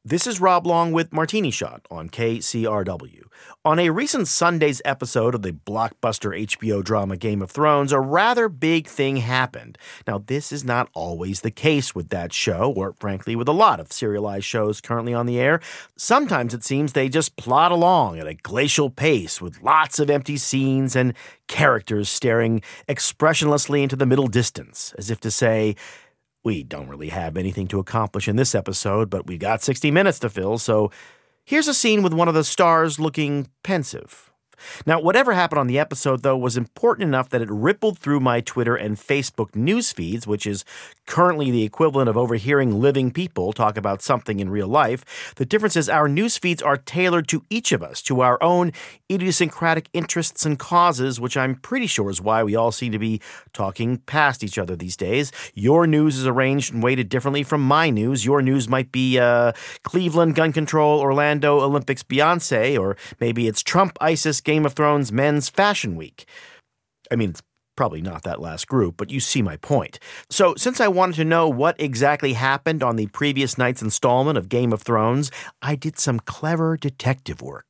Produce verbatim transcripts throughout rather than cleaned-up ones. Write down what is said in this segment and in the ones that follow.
This is Rob Long with Martini Shot on K C R W. On a recent Sunday's episode of the blockbuster H B O drama Game of Thrones, a rather big thing happened. Now, this is not always the case with that show, or frankly with a lot of serialized shows currently on the air. Sometimes it seems they just plod along at a glacial pace with lots of empty scenes and characters staring expressionlessly into the middle distance, as if to say, we don't really have anything to accomplish in this episode, but we got sixty minutes to fill, so here's a scene with one of the stars looking pensive. Now, whatever happened on the episode, though, was important enough that it rippled through my Twitter and Facebook news feeds, which is currently the equivalent of overhearing living people talk about something in real life. The difference is our news feeds are tailored to each of us, to our own idiosyncratic interests and causes, which I'm pretty sure is why we all seem to be talking past each other these days. Your news is arranged and weighted differently from my news. Your news might be uh, Cleveland, gun control, Orlando, Olympics, Beyonce, or maybe it's Trump, ISIS, Game of Thrones, Men's Fashion Week. I mean, it's probably not that last group, but you see my point. So since I wanted to know what exactly happened on the previous night's installment of Game of Thrones, I did some clever detective work.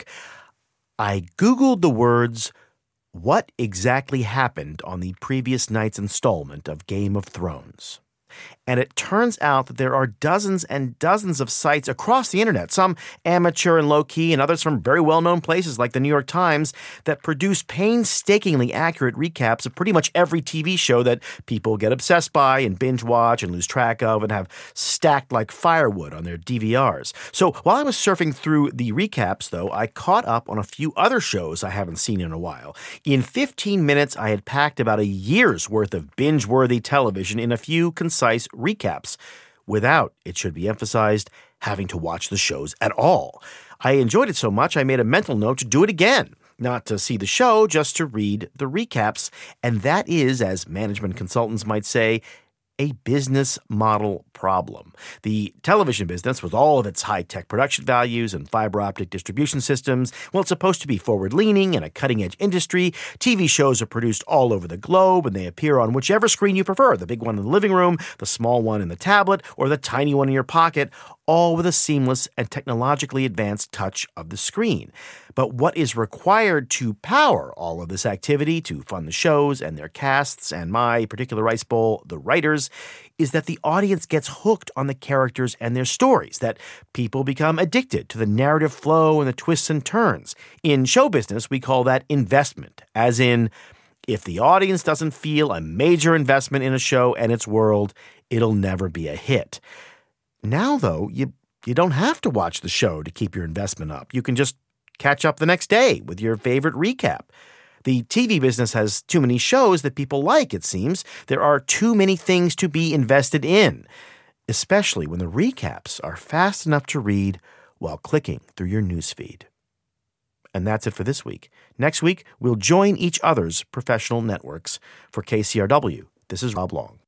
I Googled the words, "What exactly happened on the previous night's installment of Game of Thrones?" And it turns out that there are dozens and dozens of sites across the internet, some amateur and low-key and others from very well-known places like the New York Times, that produce painstakingly accurate recaps of pretty much every T V show that people get obsessed by and binge-watch and lose track of and have stacked like firewood on their D V Rs. So while I was surfing through the recaps, though, I caught up on a few other shows I haven't seen in a while. In fifteen minutes, I had packed about a year's worth of binge-worthy television in a few concise recaps, without, it should be emphasized, having to watch the shows at all. I enjoyed it so much I made a mental note to do it again, not to see the show, just to read the recaps, and that is, as management consultants might say, a business model problem. The television business, with all of its high-tech production values and fiber-optic distribution systems, well, it's supposed to be forward-leaning and a cutting-edge industry. T V shows are produced all over the globe, and they appear on whichever screen you prefer, the big one in the living room, the small one in the tablet, or the tiny one in your pocket, all with a seamless and technologically advanced touch of the screen. But what is required to power all of this activity, to fund the shows and their casts and my particular rice bowl, the writers, is that the audience gets hooked on the characters and their stories, that people become addicted to the narrative flow and the twists and turns. In show business, we call that investment, as in, if the audience doesn't feel a major investment in a show and its world, it'll never be a hit. Now, though, you you don't have to watch the show to keep your investment up. You can just catch up the next day with your favorite recap. The T V business has too many shows that people like, it seems. There are too many things to be invested in, especially when the recaps are fast enough to read while clicking through your newsfeed. And that's it for this week. Next week, we'll join each other's professional networks. For K C R W, this is Rob Long.